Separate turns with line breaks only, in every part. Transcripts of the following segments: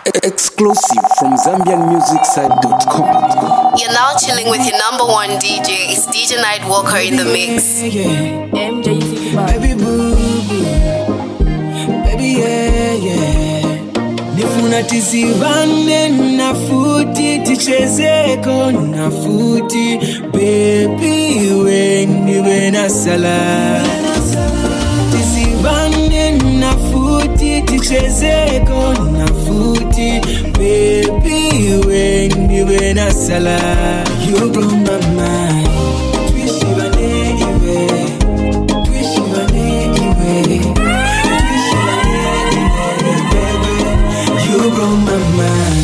Exclusive from ZambianMusicSite.com.
You're now chilling with your number one DJ. It's DJ Nightwalker in the mix.
Baby boo, baby yeah. Nifuna tisivane na futi, tichezeko na futi. Baby we na sala. Tisivane na futi, tichezeko na futi. Baby we na sala. You blow my mind. You blow my mind.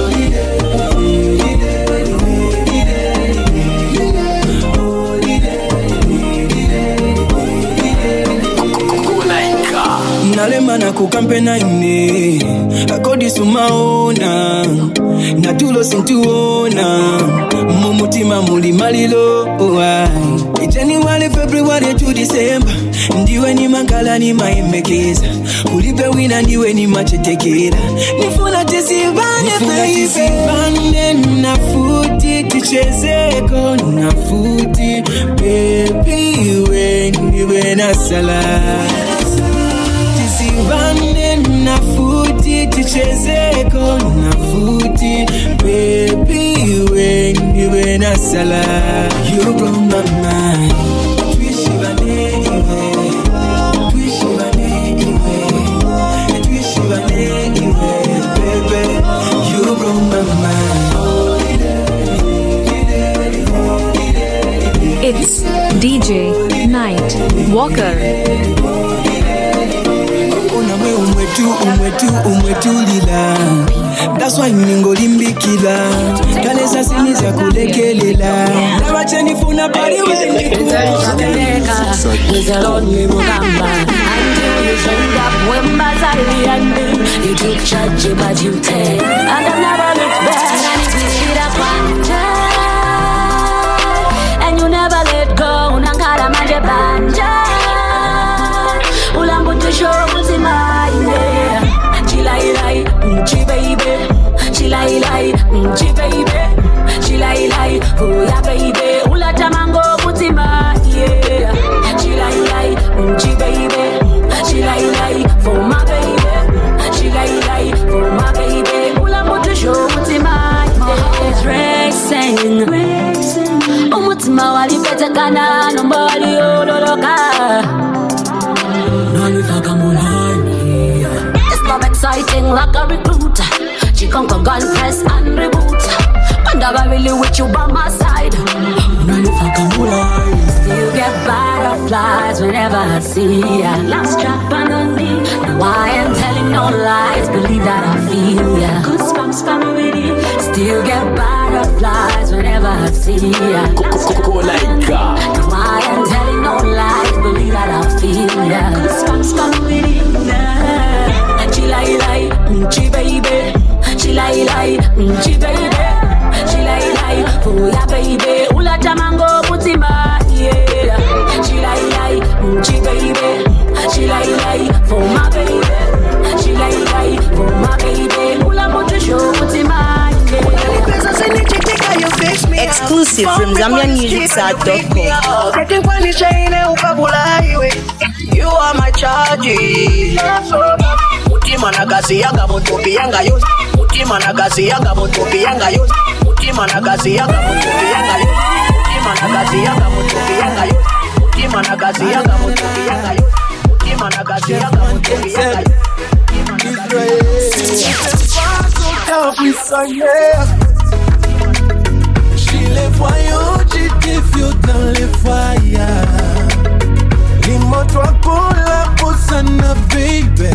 Nalema na kukampena ine akodi sumaona natulo sintuona mumutima muli malilo January, February to December ndiwe ni mankala ni maemekeza ulipe wina ndiwe ni machetekera nifuna tisibane na futi tichezeko na futi baby we ndiwe na sala tisibane na futi tichezeko na futi baby we ndiwe na sala you blow my mind. You blow my mind.
It's DJ Nightwalker.
Umwetulila that's why ningolimbikila kale sasa niza kulekelela nabacheni funa bali wendikuteleka
nizaloni mugamba until you showed up when bazali and me you took charge but you take and I've never looked back and if you see that one and you never let go unankala manje banja ulambutisho muzima yeah chilai mchi baby chilai mchi baby chilai oh yeah baby ulata mango muzima yeah chilai mchi baby chilai for my baby chilai for my baby ulambutisho muzima yeah racing umutima walipetekana nomba waliololoka it's not exciting like a recruiter. She conquer gun press and reboot. And I'm really with you by my side. Still get butterflies whenever I see ya. Last track on me. No, I am telling no lies. Believe that I feel ya. Goosebumps family. Still get butterflies whenever I see ya. No, I am telling no lies. Believe that I feel ya. Goosebumps family. Chilai, mchi baby. Chilai, mchi baby. Chilai, oh yeah baby. Ulata mango mutima, yeah. Chilai, mchi baby. Chilai, for my baby. Chilai, for my baby. Ula mutisho mutima, yeah.
Exclusive from ZambianMusicSite.com.
You are my charge. Mutima na kazi yanga mutopi yanga yo. Mutima na kazi yanga mutopi yanga yo. Mutima na kazi yanga mutopi yanga yo. Mutima na kazi yanga mutopi yanga yo. Mutima na kazi yanga mutopi yanga yo. Mutima na kazi yanga mutopi yanga yo.
Les voyants, tu défies dans les foyers. Lis-moi-toi pour la bossana, baby.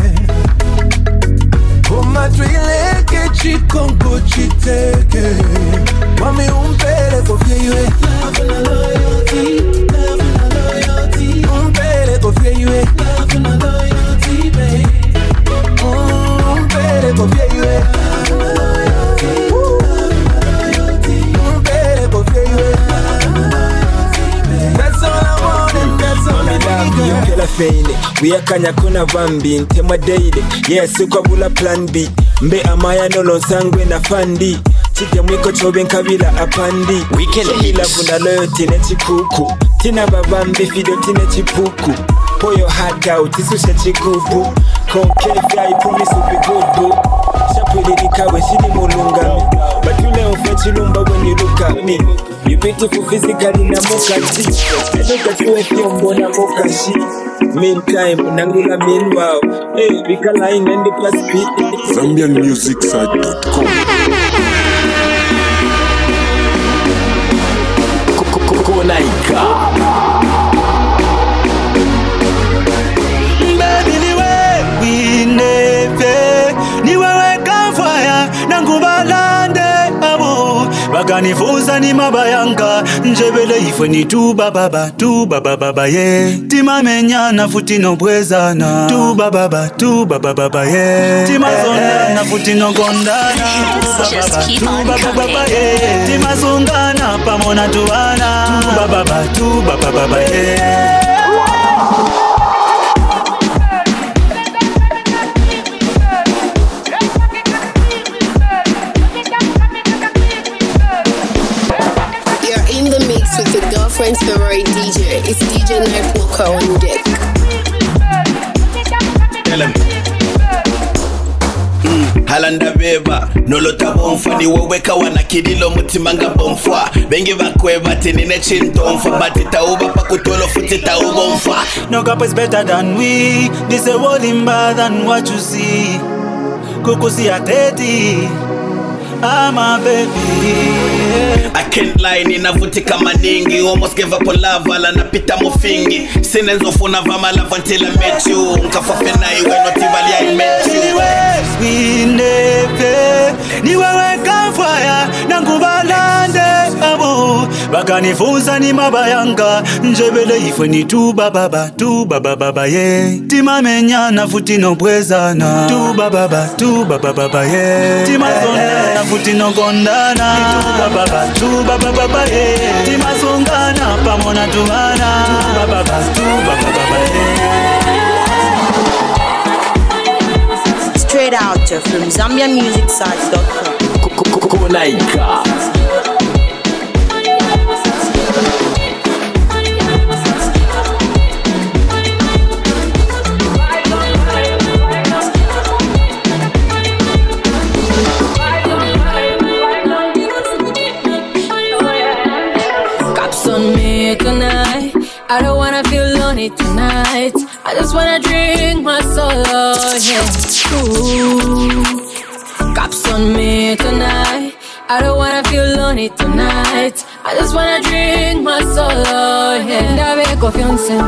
Pour ma drille, que tu congo, tu t'es. Mami, pele, confie, love and loyalty, love and loyalty. Pele, confie, love and loyalty, baby. Pele, confie, love and loyalty. That's all I want and that's all I need.
feyine wiyakanya kuna vambi ntema daily yes ukabula plan B
mbe amaya nolo sangwe na fandi chija mwiko chobe nkabila apandi Chilavu na loyalty ne chikuku tina babambi fido tina chipuku pour your heart out isusha chigubu concave I promise will be good boo Shapuli likawe shidi mulungami but you leo fechilumba when you look at me you beautiful physically na mokati I look at you if you mbona mokashi meantime nangula meanwhile hey bikala inendi plus P
ZambianMusicSite.com
Konaika
Baby niwe wineve niwe weka fire nangubalande abo bakanifuza ni mabayanga njebele ifwe ni tu baba ye timamenyana futi no bwezana tu baba ye timazona futi no gondana tu baba ye timazungana pamona tuana tu baba ye
with your girlfriend's favorite DJ. It's DJ Nightwalker on deck.
Halanda beba nolota bomfa ni weweka wanakidilo mutimanga bomfa bengi bakweba tinine chintomfa batita uba pakutolo futita ubomfa
no gap is better than we this a world in bad than what you see kukusi ateti I'm a baby
I can't lie ninavutika maningi almost gave up on love ala napita mufingi sinenzo funa vama love until I met you nkafafena iwe notivali I met you
we never niwe weka fire nangubalande abo bakanifuza ni mabayanga njebele ifwe ni tu baba ye timamenyana futi no bwezana tu baba ye timazona futi no gondana tu baba ye timazungana pamona tuana tu baba ye
straight out from ZambianMusicSite.com
Konaika
Tonight, I don't wanna feel lonely tonight. I just wanna drink my soul, yeah. Ooh, caps on me tonight. I don't wanna feel lonely tonight. I just wanna drink my soul, yeah. Dave confiance.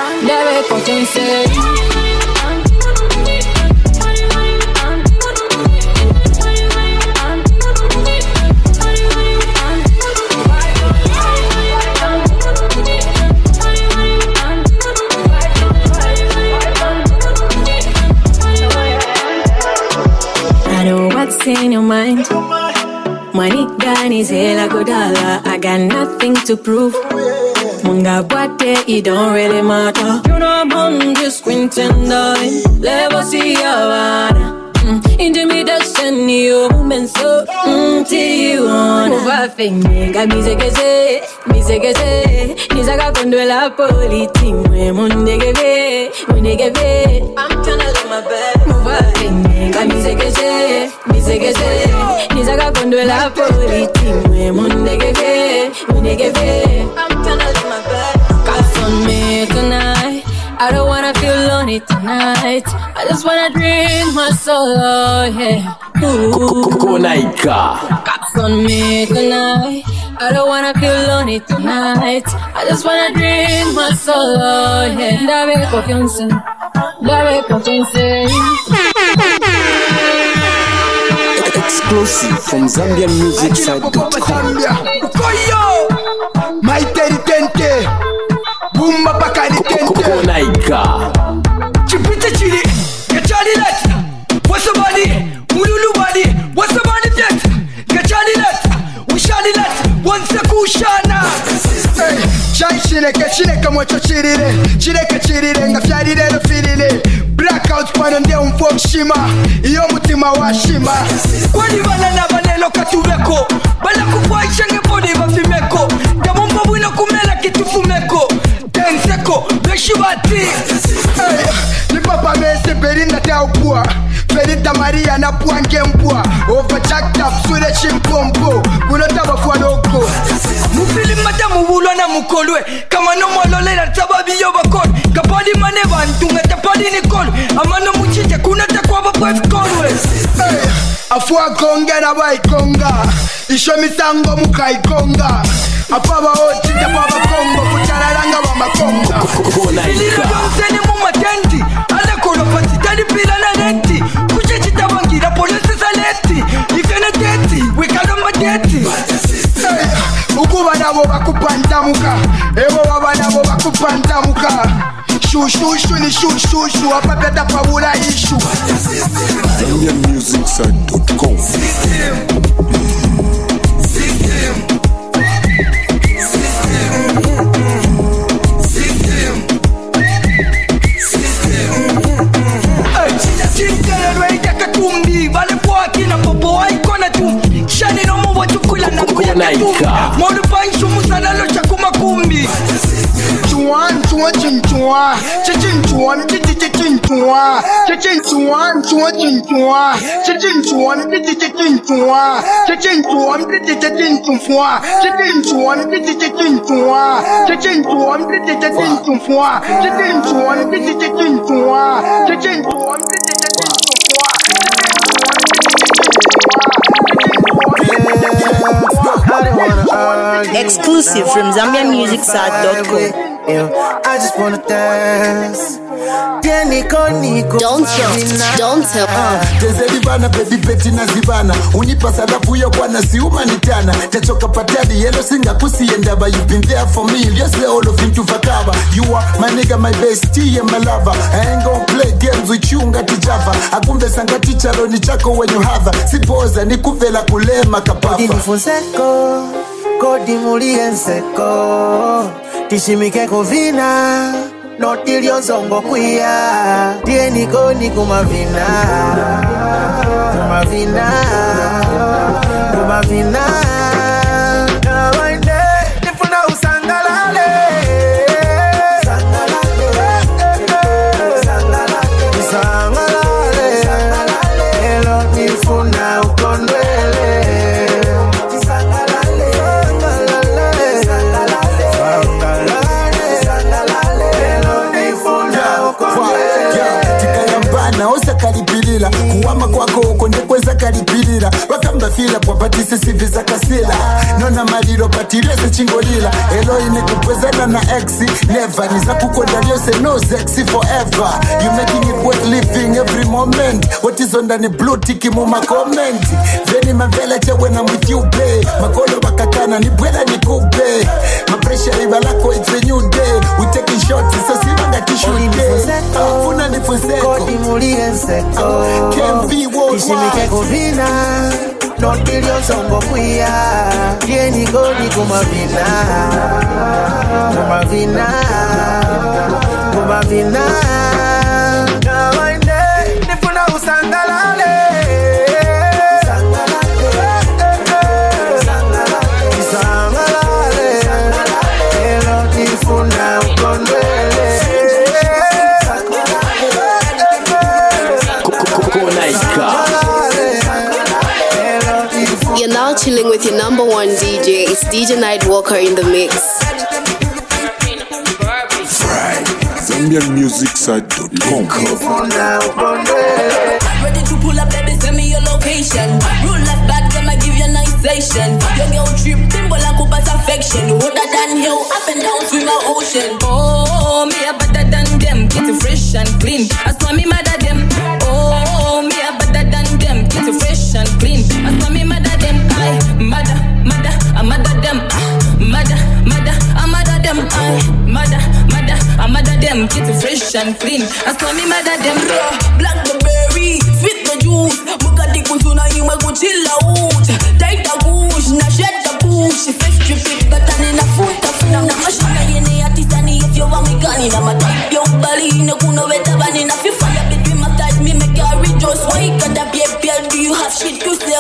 What's in your mind? Money gun is hella good dollar. I got nothing to prove. Munga bwate, it don't really matter. You know I'm on the screen tonight. Level see ya intimidation you movement so till on overfing misegeze nizaga kondwela politi mwe mundegebe I'm tryna live my best overfing misegeze nizaga kondwela politi mwe mundegebe I'm tryna live my best Cause on me tonight I don't wanna feel lonely tonight. I just wanna drink my soul, yeah.
Konaika
Caps on me tonight. I don't wanna feel lonely tonight. I just wanna drink my soul, yeah. Dave confiance.
Exclusive from ZambianMusicSite.com.
My Tente Bumba Bakani Tente
Konaika
Chipita Chili Gachani Let What's the body? Mululu body What's the body that? Gachani Let Ushani Let Once a Kushana Chai Chineka Chineka Mocho Chirire Chineka Chirire Nga Fiarire no Filile
Blackout pano nde umfok shima iyo mutima wa shima
kwani bana na banelo katubeko bala kufaisha ngebodi bafimeko ndamumba bwino kumela kitufumeko tenseko beshibati
ni papa mese berinda taupua Perita Maria na puange mpua Overjacked sure chimpompo Kunota bafuanoko
Mufili madamu bulo na mukolwe Kama no mwalole na sababi yo bakol Kapadi maneva ntunga tapadi nikol Amano muchite kunata kwa bapwef kolwe
Afua konga na bai konga Isho misango mukai konga Apaba oti tapaba kongo Kutararanga wa makonga
Ilira mseni mumatenti Ale kolo pati tali pila na neti Kuchechita bangira polisi saleti Ikene teti, wikaloma teti
Ukuba nabo bakupantamuka Ewo waba nabo bakupantamuka Shushu ni shushu Apapeta pabula ishu
ZambianMusicSite.com
Molu paishu musanalo chakuma kumbi
Chuan chinchua Chichinchuan chichinchua Chichinchuan chinchua Chichinchuan chichinchua Chichinchuan chichinchua Chichinchuan chichinchua Chichinchuan chichinchua Chichinchuan chichinchua Chichinchuan
Exclusive from ZambianMusicSite.com.
I just wanna dance.
Don't tell.
Tezeribana baby beti na zibana unipa salafu yo kwana si humanitana techoka patadi yellow singa kusienda but you've been there for me yes all of into vakaba you are my nigga my bestie and my lover I ain't gonna play games with you ngati java akumbe sangati charo ni chako when you have sipoza nikuvela kulema kapapa
Dinifonseko kodi mulienseko tishimike kovina notilio zongo kuya tieni koni kumavina kawainde nifuna usangalale elo nifuna ukondwele
kalipilila kuwama kwako uko ndekweza kalipilila wakamba fila kwa patisi sivi za kasila nona malilo patilio se chingolila elo ine kupwezana na exi never niza kukonda se no sexy forever you making it worth living every moment what is on the blue tiki muma comment veni mavela cha when I'm with you babe makolo bakakana ni bwela ni kube my pressure ibalako it's a new day we taking shots so sibanga kishude afuna ni fonseko
Ishimike kovina notilio zongo kuya tieni koni kumavina kawainde nifuna usangalale elo nifuna ukondwele
You're now chilling with your number one DJ. It's DJ Nightwalker in the mix.
ZambianMusicSite.com.
Ready to pull up, baby, send me your location. Rule like bad, then I give you a nice station. Your girl trip, dimple and copas affection. Hotter than hill, up and down, swim the ocean. Oh, me a better than them, get it fresh and clean. I saw me mad at them. Oh, me a better than them, get it fresh and clean. I saw me mad at them. I'm mad at them. I'm mad at them. I'm mad at them, get it fresh and clean. I saw me mad at them. Blackberry, sweet the juice. Mukati kusuna iwe kuchilla out. Tight the bush, na shed the bush. Fresh trip, but I na futa. Na mashina yene atisani if you want me gani. Na matype yung bali, na kuno weta bani na fifa ya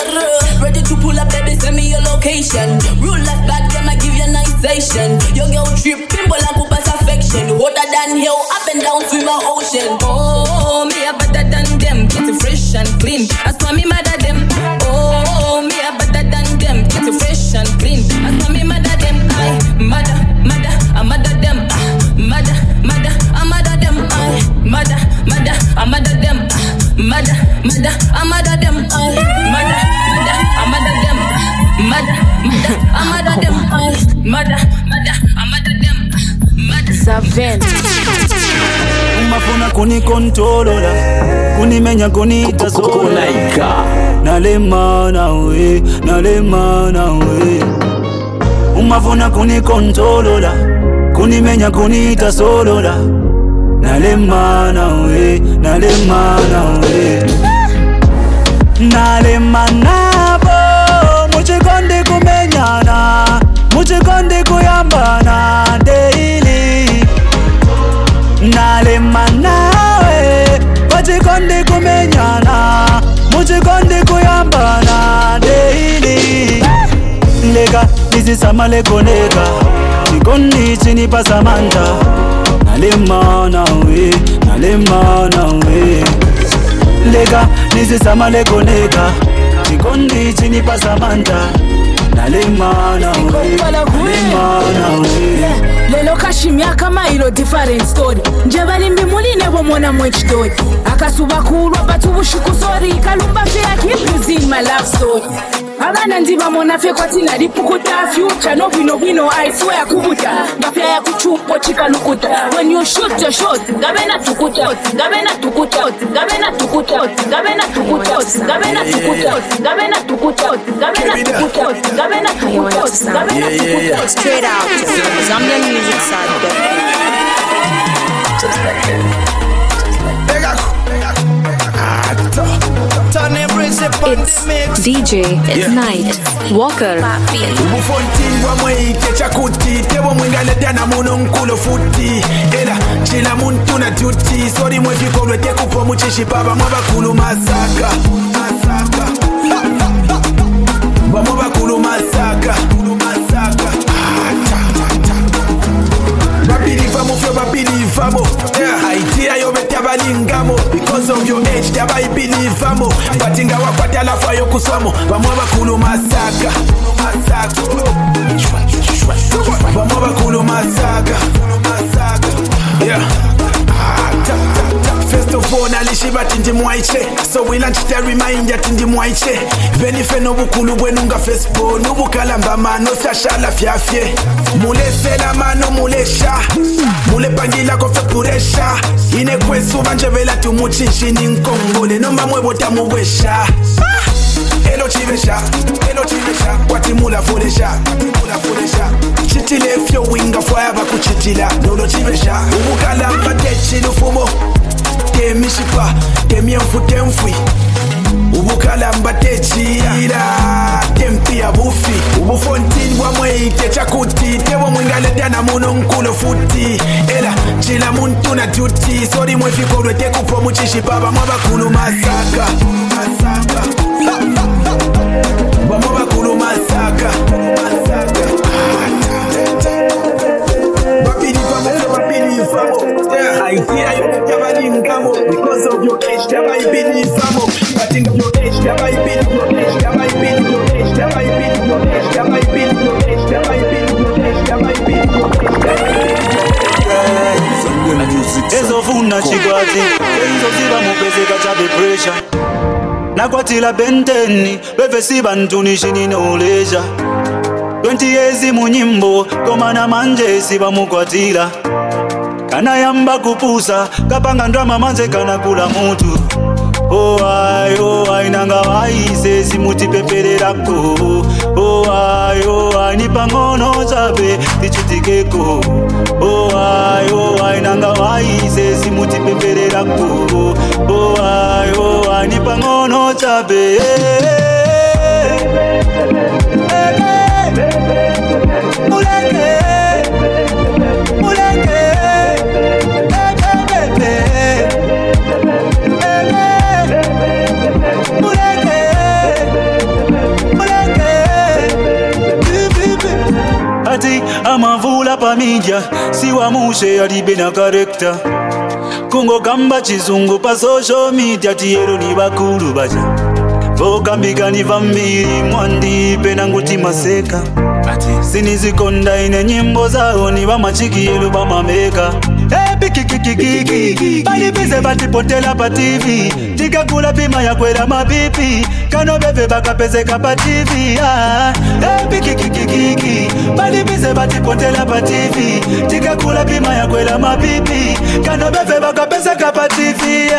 Ready to pull up, baby, send me your location. Real life bad girl, I give you a nice station. Your girl trip, pimple and Cooper's affection. Hotter than hill, up and down through my ocean. Oh, me a better than them, get it fresh and clean. That's why me mad at them. Oh, me a better than them, get it fresh and clean. That's why me mad at them. I mother, I'm mad at them. Mother, I'm mad at them. I mother, I'm mad at them. Mother, I'm mad at them. I mother, I'm mad at them. Mother, I'm mad at them. I mother, I'm mad at them.
Savent.
Umafuna kuni kontrola, kuni menya kuni tasola. Nalema nawe. Umafuna kuni kontrola, kuni menya kuni tasola. Nalema nawe. Nalema nabo, muchikonde kumenyana, muchikonde kuyambana daily. Nalema nawe, muchikonde kumenyana, muchikonde kuyambana daily. Lega, nizi samale koneka, chikoni chini pasamanta. Nalema nawe. Lega, nizi samale koneka, chikoni chini pasamanta. Nalema nawe.
Lelo kashimya kama ilo different story. Njebali mbimuli nebo mwana mwechidoi. Akasuba kulwa batu bushuku sorry. Kalumba fea keep using my love story. Abana ndiba mona fe kwa tina lipukuta. Future no vino I swear kubuta. Mafia ya kuchupo chika lukuta. When you shoot your shot, gabena tukuta. Gabena tukuta.
Straight out. Zambian music side.
Just like that.
It's DJ Night Walker.
Ubufontingwa mweke chakuti tebo mwingale dana muno nkulo futi era chila muntu na duty sorry mwefikolwe tekupo muchishi baba mwabakulu masaka mwabakulu masaka Babilifamo, idea yo betabalingamo because of your age tabayibilifamo batinga wakwata la fayo kusamo bamwe bakulu masaka bamwe bakulu masaka yeah. First of all, nalishiba tindi mwaiche so we lunch to remind ya tindi mwaiche benife no bukulu bwenunga fespo nubukalamba mano sashala fyafye mulesela mano mulesha mule pangila kofe puresha ine kwesu banjebela tumuchichini nkongole nomba mwebota muwesha Elo chivesha kwati mula foresha chitile fyo winga forever kuchitila nolo chivesha ubukalamba techi lufumo temishipa temyenfu temfwi ubukalamba techira tempia bufi ubufontin bwa mwite chakuti tebo mwingale dana muno nkulo futi ela chila muntu na duty sorry mwefikolwe tekupo muchishi baba mwabakulu masaka mwabakulu masaka idea you tabalingamo because of your age tabayibinifamo bating of your age
ezofuna chikwati enzoziba mupezeka chabe pressure nakwatila benteni bevesi bantunishini noleja 20 years munyimbo komana manje siba mukwatila kana yamba kupusa kapanga ndrama manze kana kula mutu oh ai nanga waise simuti pepererako oh ai nipangono chabe tichutikeko oh ai nanga waise simuti pepererako oh ai nipangono chabe pa media siwamushe alibe na karekta kungogamba chizungu pa social media tiyero ni bakulu baja vokambika ni vambiri mwandipe nanguti maseka sinizikonda ine nyimbo zao ni vamachikiyelo vamameka epikikikikiki balibize batipotela pa TV tikakula pima ya kwela mapipi kano beve bakapezeka pa TV epikikikikiki balibize batipotela pa TV tikakula pima ya kwela mapipi kano beve bakapezeka pa TV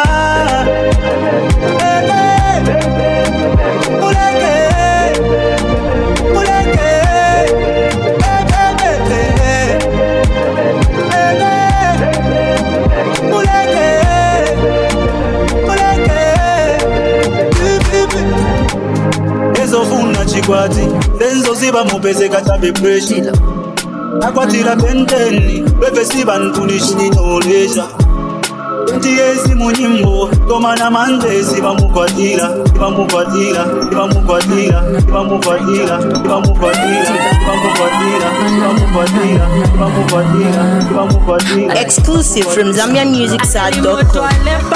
ezofuna chikwati lenzo ziba mupezeka tabe pressure akwatira tenteni bebe siba nkunishini knowledge Ntiyezi munyimbo Komana mande siba mukwatira Siba mukwatira Siba mukwatira Siba mukwatira Siba mukwatira Siba mukwatira Siba mukwatira Siba mukwatira Siba mukwatira
Exclusive from ZambianMusicSite.com.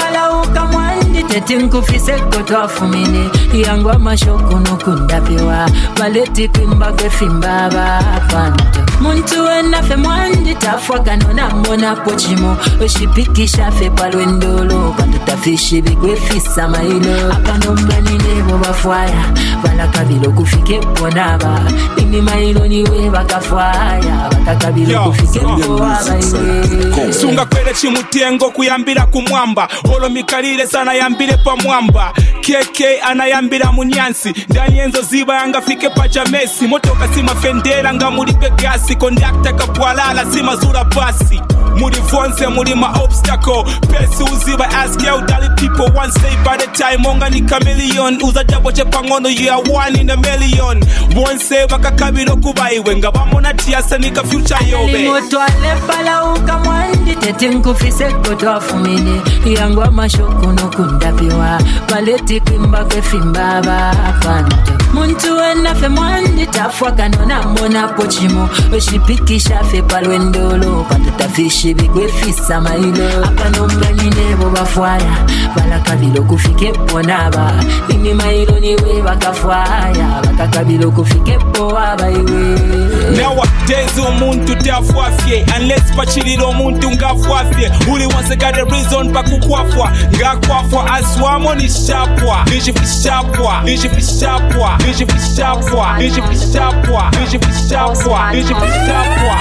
Tetingufiseko yangwa mashoko nokundapewa baleti kwimba kwefimba bapanto muntu enafe mwandi tafwagano namona pochimo oshipikisha fe palwendolo patutafishi bikwefisa mailo akanombanilebo bafwaya balakabilo kufike ponaba imi mailo niwe bakafwaya bakakabilo kufike ponaba iwe
sunga kwele chimutengo kuyambira kumwamba holo mikalile sana yambile pa mwamba KK anayambira munyansi ndani enzo ziba yanga fike pa jamesi motoka sima fendera nga mulipe gasi kondakta kapwalala sima zura basi muri vonse muri ma obstacle pesi uziba ask you dali people one stay by the time onga ni chameleon uza jabo chepa ngono you are one in a million one say bakakabilo kubaiwe nga bamona tiasa nika future yobe
moto alepala ukamwandi tetingufiseko twafumine yangwa mashoko nokundapewa baleti kwimba kwefimba bapanto muntu enafe mwandi tafwagano namona pochimo oshipikisha fe palwendolo patutafishi bikwefisa mailo akanombanilebo bafwaya balakabilo kufike ponaba imi mailo niwe bakafwaya bakakabilo kufike poaba iwe
nowadays umuntu tafwafye unless pachililo umuntu ngafwafye uli once got a reason pakukwafwa ngakwafwa aswamo ni shapwa nijifishapwa nijifishapwa nijifishapwa nijifishapwa nijifishapwa nijifishapwa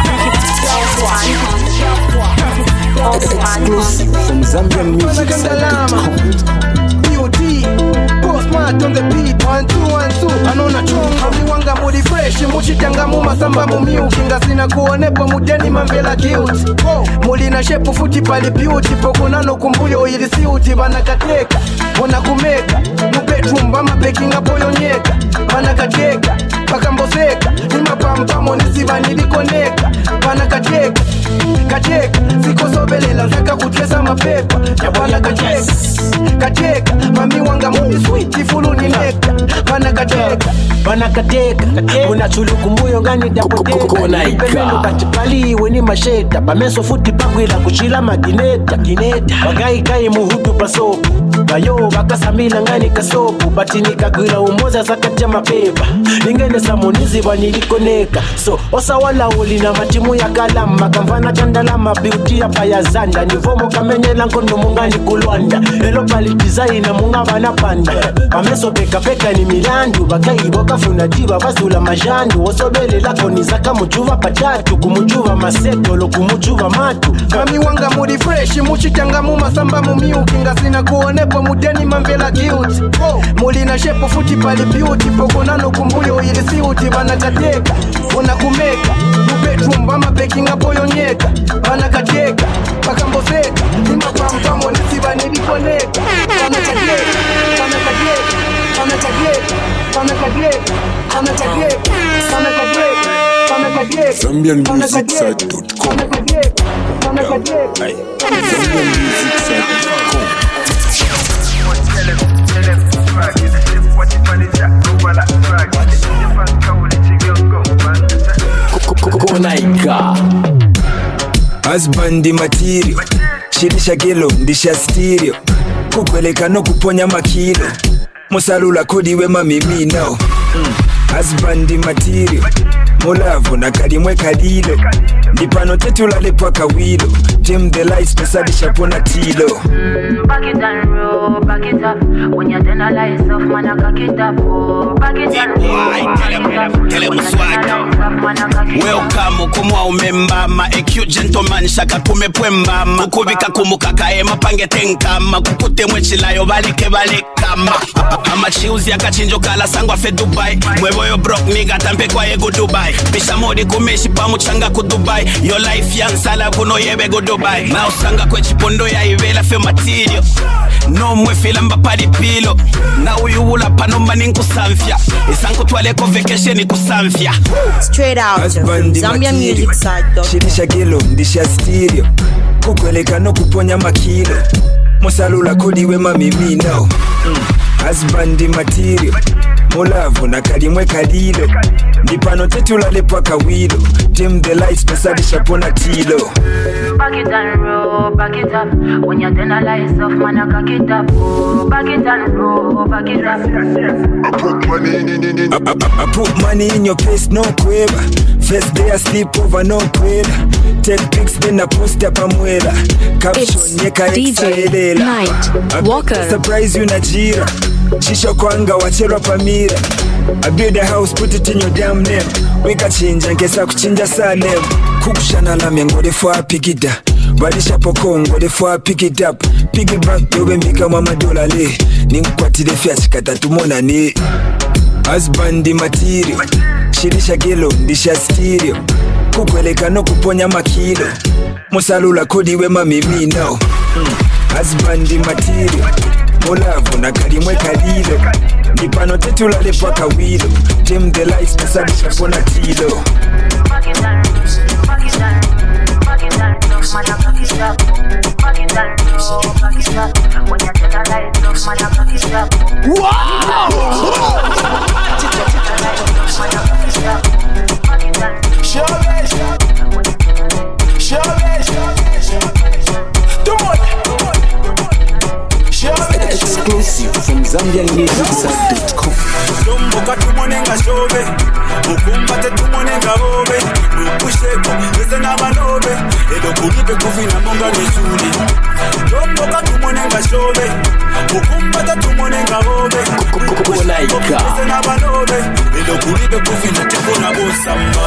Exclusive from ZambianMusicSite.com. Beauty, Postmart on the beat, 1 2 1 2. Anona chonga miwanga mudi fresh, muchitanga mu masamba mu miuki ngasina kuonepo mudeni mamvela guilt. Mulina shepu futi pali beauty, pokunano kumbuyo ili siuti banakateka, bona kumeka, mu bedroom bama baking up oyonyeka, banakateka, bakamboseka, ni mapampamo nisiba nilikoneka, banakateka, kacheka, siko sobelela zaka kutresa mapepa, yabana kacheka, kacheka, mami wanga mudi sweet ifulu ni neka, banakateka, unachuluku mbuyo ngani dapoteka, nipemendo batipaliwe ni masheta, bameso futi pagwila kuchila madineta, bagai kai muhudu pasopu, bayo bakasamila ngani kasopu, batini kagwila umoza sakati ya mapepa, ningene samunizi banilikoneka, so osa wala uli na matimu ya kalama, kamvana chandalama beauty ya payazanda, nivomo kamenyela nkono mungani kulwanda, elo pali design na munga banapanda, bameso peka ni milandu, bagai boka funa jiba basula majandu, osobele lako nizaka mujuva patatu, kumujuva masetolo kumujuva matu, mami wanga mudi fresh, muchitanga mu masamba mu miuki ngasina kuonepo mudeni mamvela guilt. Mulina shepu futi pali beauty, pokonano kumbuyo ili siuti banakateka, bona kumeka, mu bedroom bama baking up oyonyeka, banakateka, bakamboseka, ni mapampamo nisiba nilikoneka, banakateka, banakateka, banakateka, banakateka, banakateka, banakateka,
ZambianMusicSite.com.
Konaika
Husband material, shirisha gelo ndisha stereo, kukweleka no kuponya makilo, musalula kodi we mami now. Husband material, mulavu na kalimwe kalilo, ndipano tetulale paka wilo, dim the lights pesadisha pona tilo.
Back it and roll, back it up. When you're done, I lie yourself, man, I cock it up. Oh, back it and roll, back it up.
Welcome kumwa umemba ma EQ gentleman shaka kumepwemba mukubika kumukaka ema pange tenkama kukute mwechilayo baleke balekama amachiuzi akachinjo kala sangwa fe Dubai mwevoyo broke nigga tampe kwa ego Dubai pisha modi kumeshi pa muchanga ku Dubai your life yansala kuno yebe go Dubai na usanga kwe chipondo ya ivela fe material no mwe filamba padi pilo na uyuula panomba ninkusamfya isanku twaleko vacation kusamfya
straight out from Zambia Music Side.
Shirisha gelo ndisha stereo, kukweleka no kuponya makilo, musalula kodi we mami now. Husband material, mulavu na kalimwe kalilo, ndipano tetulale paka wilo, dim the lights pesadisha pona tilo.
Back it and roll, back it up. When you're done, I lie yourself, man, I cock it up. Oh, back it and roll, back it up.
I put money in your face, no quiver. First day I sleep over, no quiver. Take pics, then I post up amwela. Caption, yeka
DJ Night Walker.
Surprise you Najira. Shisha kwanga wachero pamira. I build a house, put it in your damn name. Weka chinja, nkesa kuchinja sa name. Kukushana la mengo de fwa pick it up. Balisha pokongo de fwa pick it up. Pick it back, yobe mbika mama dola le. Ninkwati de fia chikata tumona ni. Husband material, shirisha gelo ndisha stereo, kukweleka no kuponya makilo, musalula kodi we mami now. Husband material, mulavu na kalimwe kalilo, ndipano tetulale paka wilo, dim the lights pesadisha pona tilo.
Exclusive from ZambianMusicSite.com.
Domboka tumonenga shobe, mukumbate tumonenga hobe, nukusheko, ese nabanobe, edo kulipe kufina monga nizuli. Domboka tumonenga shobe, mukumbate tumonenga hobe, nukusheko, ese nabanobe, edo kulipe kufina teko na bosamba.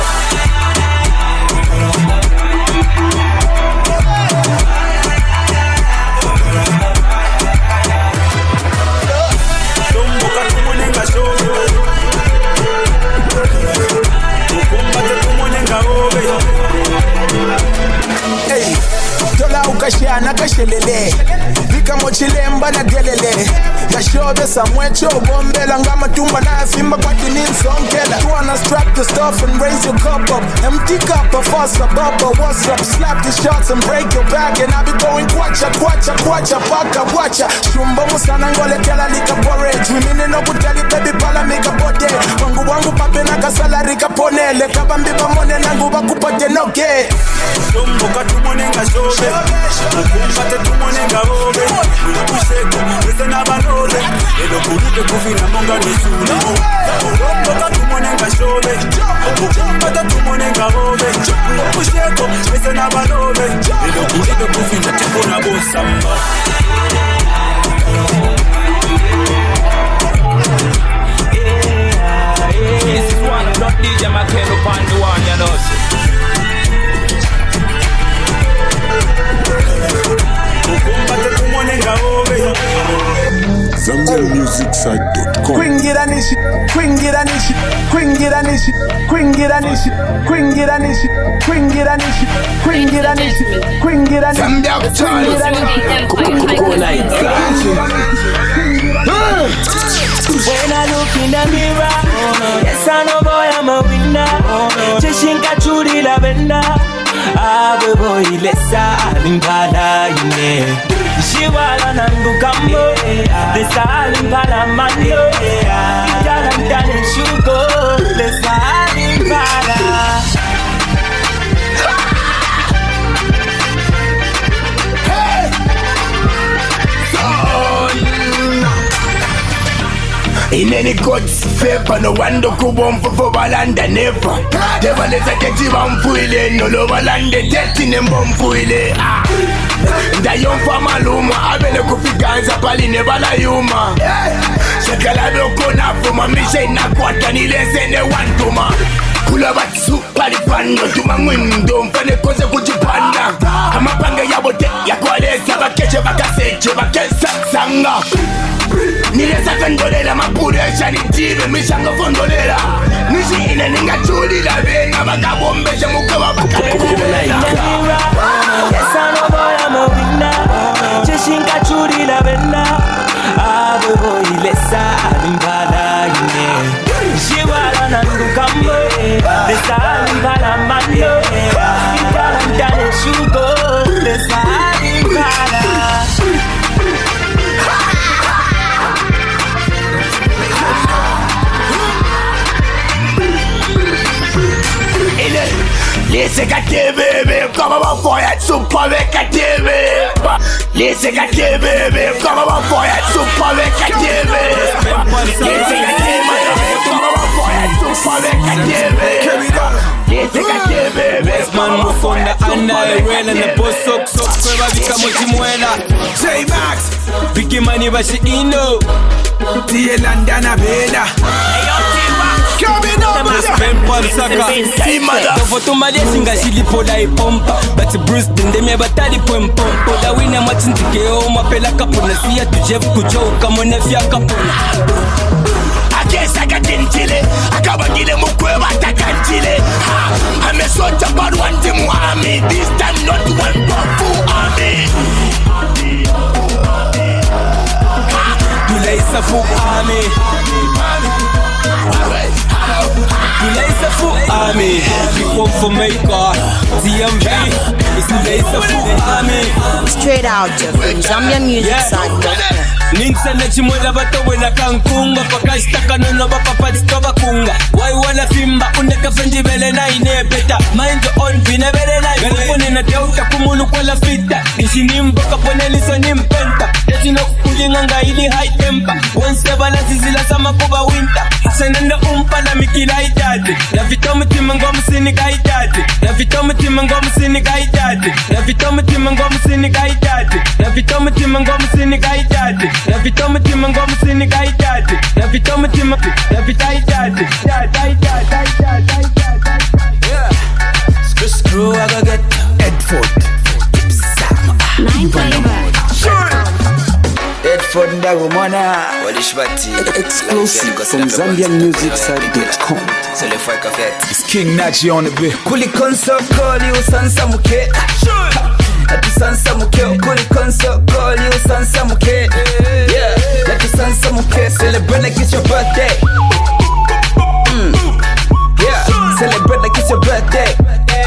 Hey, tola ukashana kashelele Vika mochilemba na gelele Gashobe samwecho bombela Ngama tumba na fimba kwa tinin sonkela You wanna strap the stuff and raise your cup up Empty cup of us a bubble What's up? Slap the shots and break your back And I be going kwacha, kwacha, kwacha, paka, wacha Shumba musana ngole tela lika porridge Wimine no kuteli baby pala mika bode Wangu pape na kasala rika ponele Kabambi bamone nangu bakupate noge
Domboka tumonenga shobe, mukumbate tumonenga hobe, nukusheko, ese nabanobe, edo kulipe kufina monga nizuli. Domboka tumonenga shobe, mukumbate tumonenga hobe, nukusheko, ese nabanobe, edo kulipe kufina teko na bosamba.
This is one of DJ Makelo Pandu one, you know.
ZambianMusicSite.com.
Kwingiranishi, kwingiranishi, kwingiranishi, kwingiranishi, kwingiranishi, kwingiranishi, kwingiranishi, kwingiranishi.
When I look in the mirror, yes I know boy I'm a winner. Chashinga chudi lavenda, awe boy lesa alimpala ine. Shiwala nangu kambo, lesa alimpala mando. Itala mtane shugo, lesa alimpala.
any God's favor. No one do kubom for land and never. Never let a get you on fuile. No lower land the death in them bomb fuile. Da young farmer luma. I been a coffee guys up all in the balayuma. Shakala do kona for my mission. Na kwata ni lese ne one tuma. Kula batsu palipando tuma mwindo. Mfane kose kujipanda. Amapanga ya bote ya kwalesa. Bakeche bakaseche bakesa sanga. Nilesa fendolela mapuresha nitibe mishanga fondolera. Nishi ine ninga chuli la venga bakabombesha mukawa bakabombesha.
Yes, I know boy, I'm a winner. Chishinga churi la venna. Abo boy, lesa alimbala ine. Shiwala na ndukambo. Lesa alimbala mando. Ikala mtane shugo. Lesa alimbala.
Laissez gâter bébé, comme on va faire être soupe avec gâter bébé. Laissez gâter bébé, comme on va faire être soupe avec gâter bébé. Laissez gâter bébé, comme on va faire être soupe avec gâter bébé. Laissez gâter bébé.
Man mufonda anda ewela na bossok sok kweba bika mutimwela. J-Max, bigi mani bashi ino. Tiye landana bela. But Bruce dindemia batali pom pom. Da wina matindike o mapela kapona siya tujef kujo kama nefia kapona.
Akesa katintile, akabagile mukweba takantile. I'm a soldier but one team army. This time not one powerful army.
Tulaisa fu army. Tulaisa fu army. We come for Maker. DMV. It's Tulaisa fu army.
Straight out from ZambianMusicSite.com.
Ninsa na chimola bato wena kankunga. Pakashtaka nono bapapatito bakunga. Why wana fimba uneka fendi bele na inepeta. Mind your own pine bele na ikupone na teuta kumulu kwa la fita. Nishi nimbo kapone liso nimpenta. Yeti no kulinganga ili high temper. Once balance zila sama kuba winter. Senenda umpa na mikila itati. Na vitomu timangomu sini kaitati. Na vitomu timangomu sini kaitati. Na vitomu timangomu sini kaitati. Na vitomu timangomu sini kaitati. Na vitomu timangomu sini kaitati. Na vitomu timangomu na vitaitati. Yeah. Screw I go get Edford.
Edford Ndagumona Walishbati
Exclusive from ZambianMusicSite.com.
It's King Nachi on the beat. Kuli konso koli usansa muke. Ati sansa muke. Kuli konso koli usansa muke. Yeah, ati sansa muke. Celebrate like it's your birthday. Yeah, celebrate like it's your birthday.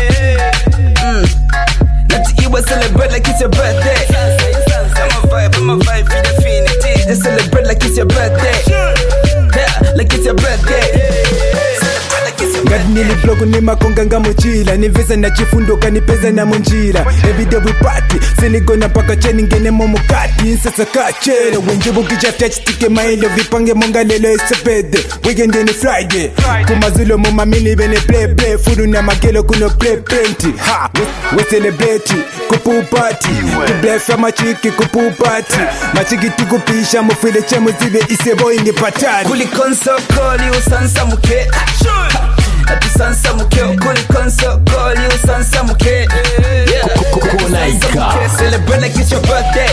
Nati iwa celebrate like it's your birthday. I'm a vibe for the infinity. Just celebrate like it's your birthday. Yeah, like it's your birthday.
Ngati nili blogu ni makonga nga mochila. Niveza na chifundo kanipeza na monjila. Everyday we party, sinigona paka cheni ngene momukati. Nsasa kachera, wenjibu kichafta chitike mailo. Vipange monga lelo isepede, weekend ni Friday. Kumazulo mumamini bene play. Furu na magelo kuno play plenty. Ha, we celebrate, kupu party. Kublefa machiki kupu party. Machiki tukupisha mufile chemu zibe isebo inge patari.
Kuli konso koli usansa muke. Ati sansa muke, kuli konso koli usansa muke. Yeah,
Konaika.
Celebrate like it's your birthday.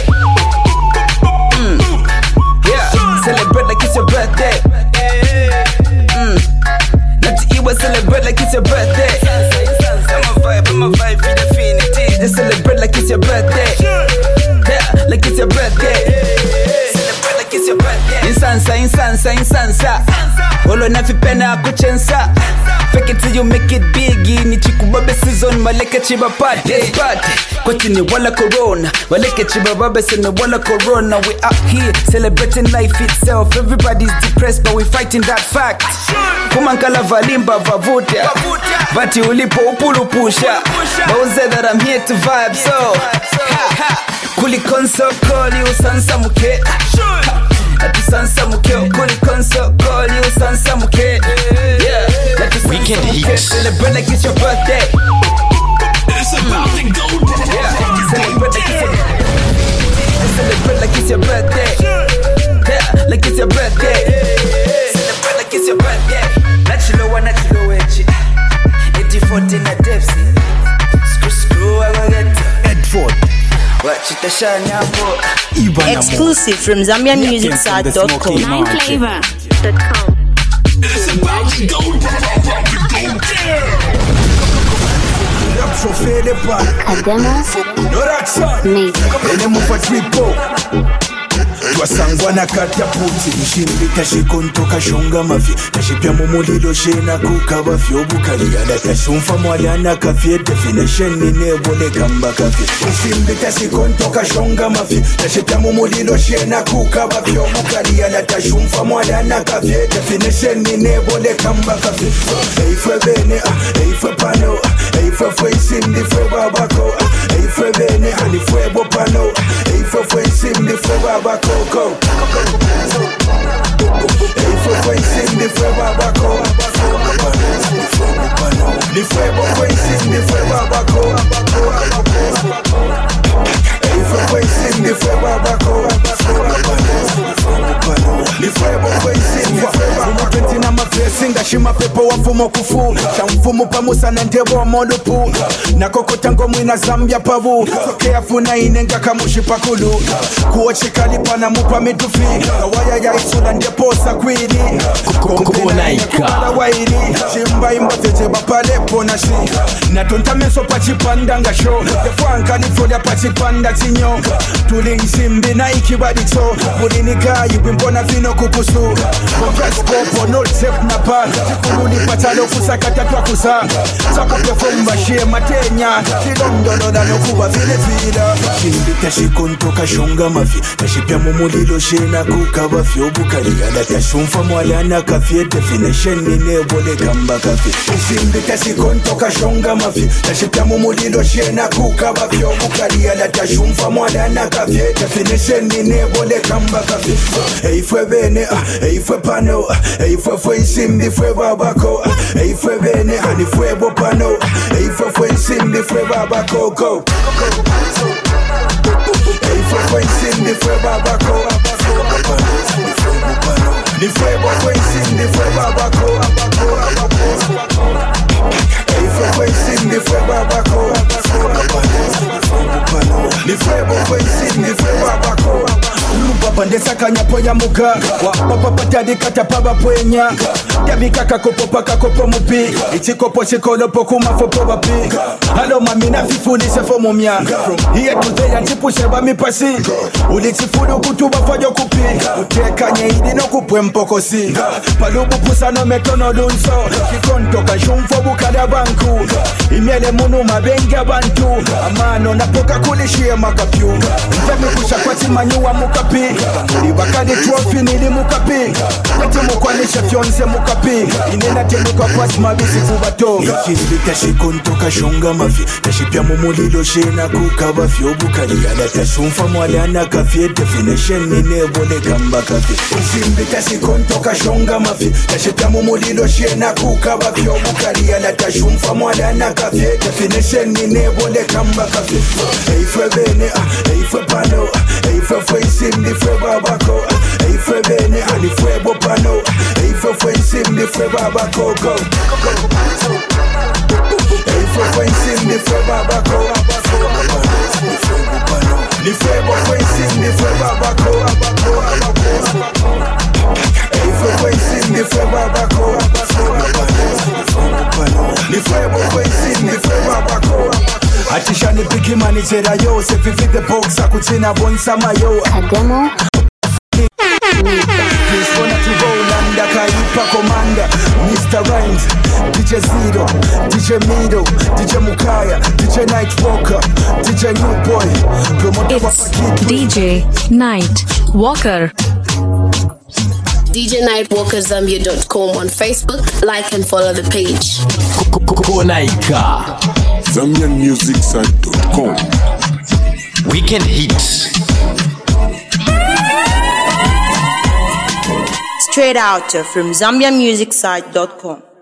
Yeah, celebrate like it's your birthday. Nati iwa celebrate like it's your birthday. I'm a vibe for the infinity. Just celebrate like it's your birthday. Yeah, like it's your birthday. Celebrate like it's your birthday. Insansa. Olo na vipena kuchensa. Fake it till you make it big. Ni chikubabe season maleke chiba party. Kwati ni wala corona. Waleke chiba babe se ni wala corona. We out here celebrating life itself. Everybody's depressed but we fighting that fact. Kumankala valimba vavuta. Bati ulipo upulu pusha. Bauze that I'm here to vibe so. Kuli konso koli usansa muke.
Ati sansa muke kuri console call you sansa muke. Yeah, let us
Weekend hits.
Celebrate like it's your birthday.
It's about to go down.
Yeah, celebrate like it's your birthday. Yeah, like it's your birthday. Celebrate like it's your birthday. Natural edge. 80-40 na depsy. Screw I will get
Edford.
watch it shine hapo.
Exclusive from ZambianMusicSite.com.
Nineflavor.com.
It's about to go down.
twasangwa na katapulti nshimbi tashikontoka shonga mafi tashipya mumulilo shena kukaba fyobukaliada tashumfa mwalana kafye definition nineboneka mbakafi nshimbi tashikontoka shonga mafi tashipya mumulilo shena kukaba fyobukaliada tashumfa mwalana kafye definition nineboneka mbakafi eifwe bene eifwe pano eifwe fwe isimdi fwe babako eifwe bene hanifwe bopano eifwe fwe isimdi fwe babako go. Hey, for facing the Febabako. The Febo facing the Febabako. Hey, for facing the Febabako. The Febo facing the Febabako. Na mafesinga shima pepo wa mfumo kufu cha mfumo pamusa na ndebo wa modupu na kokotango mwina Zambia pavu sokea funa inenga kamushi pakulu kuochikali pana mupa mitufi kawaya ya isula ndeposa kwili
Konaika
wairi chimba imbatete bapalepo na shi na tontameso pachipandanga show defanga nifolia pachipanda tinyo tulinsimbi na ikibadito muliniga yubimbona vino kukusu Kopo no tip na pa Kuluni patalo kusaka twa kusa Sako pefomba shie matenya Kilondo na nokuwa vile vila Shimbi tashikontoka shonga mafi Tashipya mumulilo shena kukaba fyobukali Ada tashumfa mwalana kafye definition ninebole kamba kafi Shimbi tashikontoka shonga mafi Tashipya mumulilo shena kukaba fyobukali Ada tashumfa mwalana kafye definition ninebole kamba kafi Eifwe bene, eifwe pano Eifwe fwe isimdi fwe babako Eifwe bene, hani fwe bopano Eifwe fwe isimdi fwe babako go. Eifwe fwe isimdi fwe babako Ni fwe bo fwe isimdi fwe babako Eifwe fwe isimdi fwe babako Ni fwe bo fwe isimdi fwe babako Lubaba ndesaka nyapo ya muga Wapapa patadi katapaba pwenya Yabika kakopo paka kopo mupi Ichikopo chikolopo kumafopo bapi Halo mami na fifulise fomo mya From here to there ntipushe ba mipasi Ulichifulu kutuba fajo kupi Uteka nyeidi no kupwe mpoko si Palubu pusa no metono lunso Kikonto kanshumfo bukada banku Imiele munu mabengi abantu Amano napoka kulishie makapyu Ntemi kusha kwa timanyuwa mukapi Ibakadi trophy nili mukapi Nati mukwanisha fyonze mukapi Inena tenuka pasi mabisi kubato Yikindi tashikontoka shonga mafi Tashipya mumulilo shena kukaba fyobukali Ada tashumfa mwalana kafye definition ninebole kamba kafi Yikindi tashikontoka shonga mafi Tashipya mumulilo shena kukaba fyobukali Ada tashumfa mwalana kafye definition ninebole kamba kafi Eifwe bene, eifwe pano Eifwe fwe isimdi fwe babako Eifwe bene, hani fwe bopano Eifwe fwe isimdi fwe babako go. Eifwe fwe isimdi fwe babako Ni fwe bo fwe isimdi fwe babako Eifwe fwe isimdi fwe babako Ni fwe bo fwe isimdi fwe babako Atishani piki manitera yo Se vivi the box akutina bonsama yo
Kademo
Please wanna to roll Kaipa Commander Mr. Rhymes DJ Zero DJ Mido DJ Mukaya DJ Nightwalker DJ New Boy
It's DJ Nightwalker
DJ Nightwalkerzambia.com on Facebook. Like and follow the page.
Konaika
ZambianMusicSite.com
Weekend hits.
Straight out from ZambiaMusicSite.com.